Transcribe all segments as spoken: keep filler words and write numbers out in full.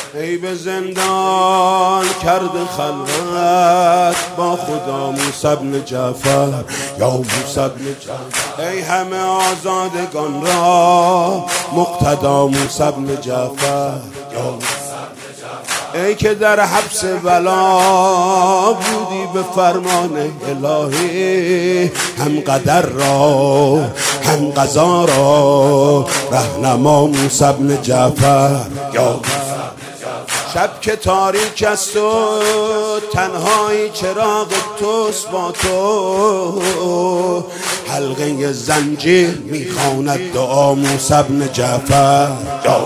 ای به زندان کرده خلوت با خدا موسی بن جعفر یا موسی بن جعفر. ای همه آزادگان را مقتدا موسی بن جعفر یا موسی بن جعفر. ای که در حبس بلا بودی به فرمان الهی، هم قدر را هم قضا را رهنما موسی بن جعفر یا شب که تاریک است و تنهایی چراغ توست با تو، حلقه زنجیر میخواند دعا موسی بن جعفر یا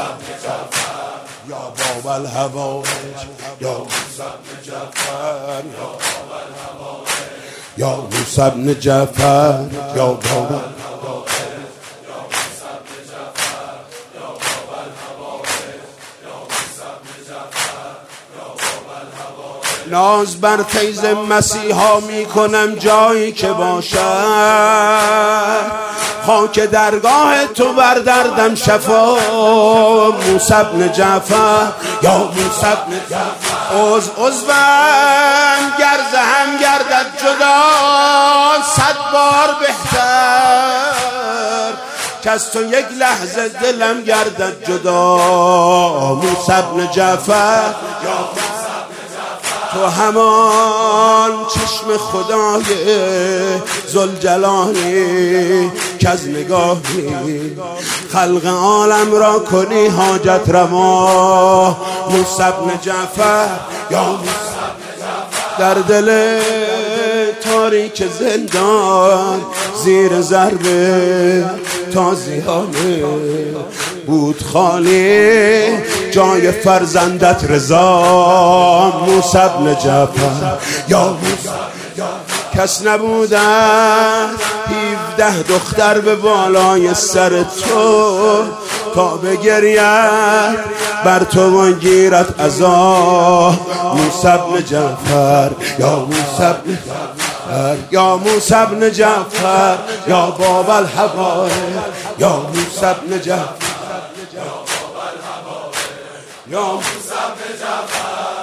یا باب الهوایج یا موسی بن جعفر یا موسی بن جعفر یا باب ناز بر فیض مسیحا می کنم جایی که باشد، خاک درگاه تو بر دردم شفا موسی بن جعفر یا موسی بن جعفر. عضو عضوم گرز هم گردد جدا صد بار بهتر، که از تو یک لحظه دلم گردد جدا موسی بن جعفر یا تو همان چشم خدای ذوالجلالی که از نگاهی خلق عالم را کنی حاجت روا موسی بن جعفر یا موسی بن جعفر. در دل تاریک زندان زیر ضرب تازیانه بود خالی جای فرزندت رضا موسی بن جعفر یا موسی. کس نبودن هفده دختر به بالای سر تو تا بگرید بر تو و گیرت عذاب موسی بن جعفر یا موسی بن جعفر یا موسی بن جعفر یا باب الهوایج یا موسی بن جعفر یا موسی بن جعفر.